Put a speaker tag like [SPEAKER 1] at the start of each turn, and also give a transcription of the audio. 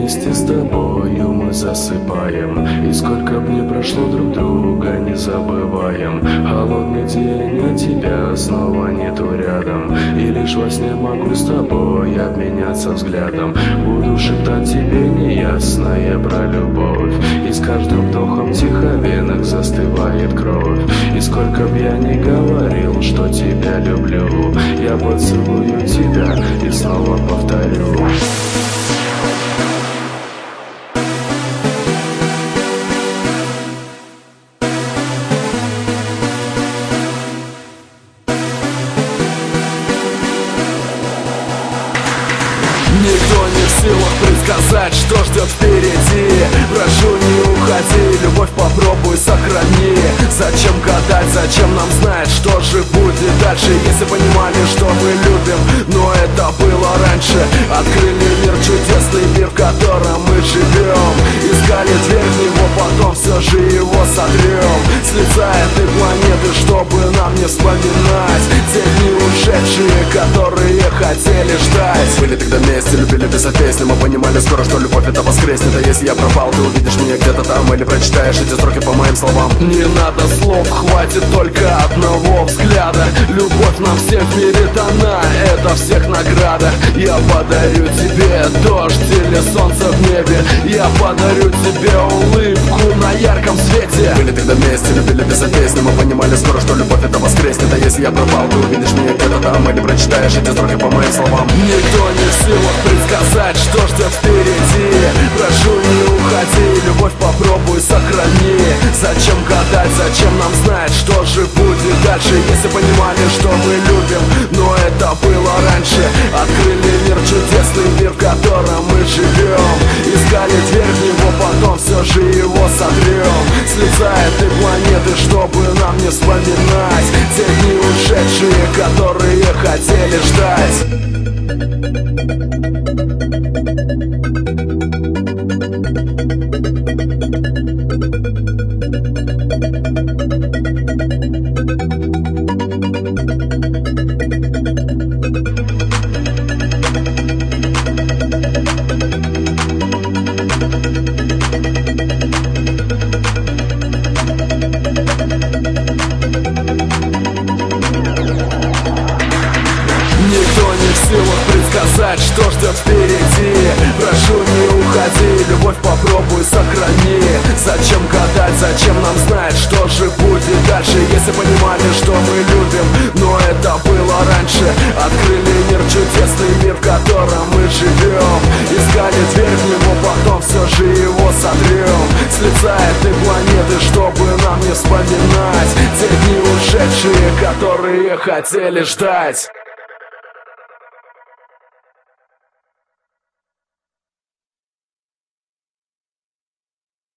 [SPEAKER 1] вместе с тобою мы засыпаем, и сколько б ни прошло, друг друга не забываем. Холодный день, а тебя снова нету рядом, и лишь во сне могу с тобой обменяться взглядом. Буду шептать тебе неясное про любовь, и с каждым вдохом тихо в венах застывает кровь. И сколько б я ни говорил, что тебя люблю, я поцелую тебя и снова повторю.
[SPEAKER 2] Никто не в силах предсказать, что ждет впереди. Прошу, не уходи, любовь попробуй сохрани. Зачем гадать, зачем нам знать, что же будет дальше? Если понимали, что мы любим, но это было раньше. Открыли мир, чудесный мир, в котором мы живем. Искали дверь в него, потом все же его сотрем с лица этой планеты, чтобы нам не вспоминать те дни ушедшие, которые хотели ждать.
[SPEAKER 3] Были тогда вместе, любили писать песни, мы понимали скоро, что любовь это воскреснет. А если я пропал, ты увидишь меня где-то там, или прочитаешь эти строки по моим словам.
[SPEAKER 2] Не надо слов, хватит только одного взгляда. Любовь нам всем в мире дана, это всех награда. Я подарю тебе дождь или солнце в небе, я подарю тебе улыбку на ярком свете.
[SPEAKER 3] Были тогда вместе, любили писать песни, мы понимали скоро, что любовь это воскреснет. А если я пропал, ты увидишь меня где-то там, или прочитаешь эти строки по моим словам.
[SPEAKER 2] Никто не в силах предсказать, что ждет впереди. Прошу, не уходи, любовь попробуй сохрани. Зачем гадать, зачем нам знать, что же будет дальше? Если понимали, что мы любим, но это было раньше. Открыли мир, чудесный мир, в котором мы живем. Искали дверь в него, потом все же его сотрем с лица этой планеты, чтобы нам не вспоминать те дни ушедшие, которые хотели ждать. Никто не в силах предсказать, что ждет впереди. Прошу, не уходи, любовь попробуй сохрани. Зачем гадать, зачем нам знать, что же будет дальше? Если понимали, что мы любим, но это было раньше. Открыли мир, чудесный мир, в котором мы живем. Искали дверь в него, потом все же его сотрем с лица этой планеты, чтобы нам не вспоминать те дни ушедшие, которые хотели ждать.